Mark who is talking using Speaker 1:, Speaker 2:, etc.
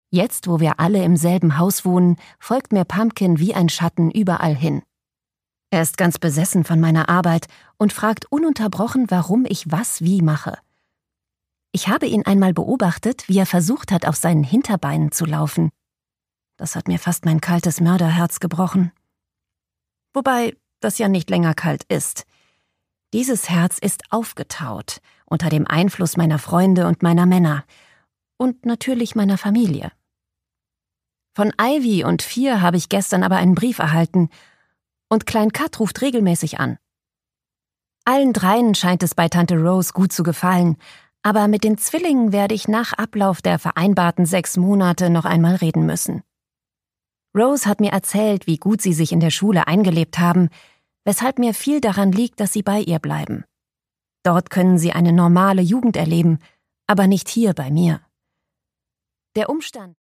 Speaker 1: Jetzt, wo wir alle im selben Haus wohnen, folgt mir Pumpkin wie ein Schatten überall hin. Er ist ganz besessen von meiner Arbeit und fragt ununterbrochen, warum ich was wie mache. Ich habe ihn einmal beobachtet, wie er versucht hat, auf seinen Hinterbeinen zu laufen. Das hat mir fast mein kaltes Mörderherz gebrochen. Wobei das ja nicht länger kalt ist. Dieses Herz ist aufgetaut unter dem Einfluss meiner Freunde und meiner Männer und natürlich meiner Familie. Von Ivy und 4 habe ich gestern aber einen Brief erhalten und Klein Kat ruft regelmäßig an. Allen dreien scheint es bei Tante Rose gut zu gefallen, aber mit den Zwillingen werde ich nach Ablauf der vereinbarten 6 Monate noch einmal reden müssen. Rose hat mir erzählt, wie gut sie sich in der Schule eingelebt haben, weshalb mir viel daran liegt, dass sie bei ihr bleiben. Dort können sie eine normale Jugend erleben, aber nicht hier bei mir. Der Umstand